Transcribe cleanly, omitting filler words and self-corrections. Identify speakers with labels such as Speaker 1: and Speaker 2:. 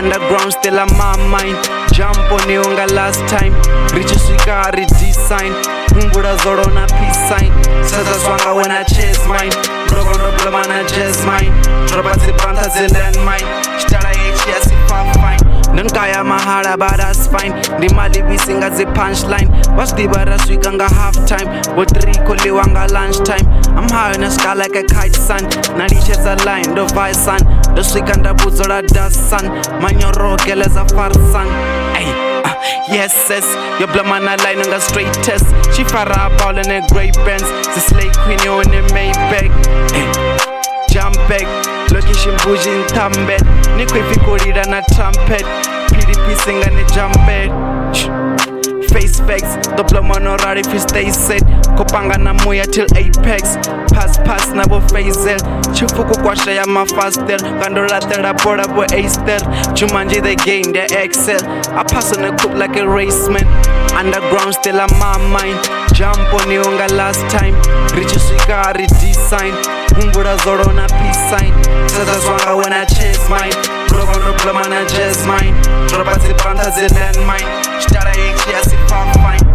Speaker 1: Underground still on my mind. Jump on you unga last time. Riches swika redesign. Ngura zoro na peace sign. Saza swanga when I chase mine. Rogo no blama na jazz mine. Dropa zi branta zi landmine. Stara H ya si far fine. Nankaya mahara but that's fine. Di mali bisinga zi punchline. Was di bara swika nga half time. Wo 3 kuli wanga lunchtime. I'm high in the sky like a kite son. Na reaches a line, the vice son. The swika nda buzora dust son. Manyoro geleza far son. Ay. Yes, your blood man a line on a straight test. She fara ball in a grey Benz. The slay queen you on the Maybach. Jump back, location bougie tambet. Nikwe fikorida na trumpet. PDP singer ni jump bed. Face facts, the blood man already if you stay set. Kopanga na moya till apex. Pass na bo phaser. Chufuku kwasha ya mafaster. Kandola tera bora bo aster. Jumanji the game, they excel. I pass on a coupe like a raceman. Underground still on my mind. Jump on you unga last time. Riches swika redesign. Ngura zoro na peace sign. Saza swanga when I chase mine. Rogo no blama na jazz mine. Dropa zi branta zi landmine. Stara H ya si far fine.